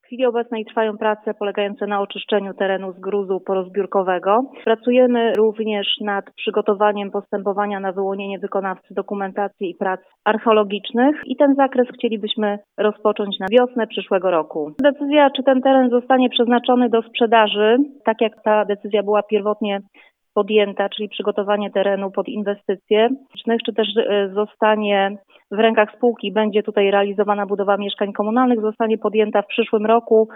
W chwili obecnej trwają prace polegające na oczyszczeniu terenu z gruzu porozbiórkowego. Pracujemy również nad przygotowaniem postępowania na wyłonienie wykonawcy dokumentacji i prac archeologicznych i ten zakres chcielibyśmy rozpocząć na wiosnę przyszłego roku. Decyzja, czy ten teren zostanie przeznaczony do sprzedaży, tak jak ta decyzja była pierwotnie podjęta, czyli przygotowanie terenu pod inwestycje, czy też zostanie w rękach spółki, będzie tutaj realizowana budowa mieszkań komunalnych, zostanie podjęta w przyszłym roku.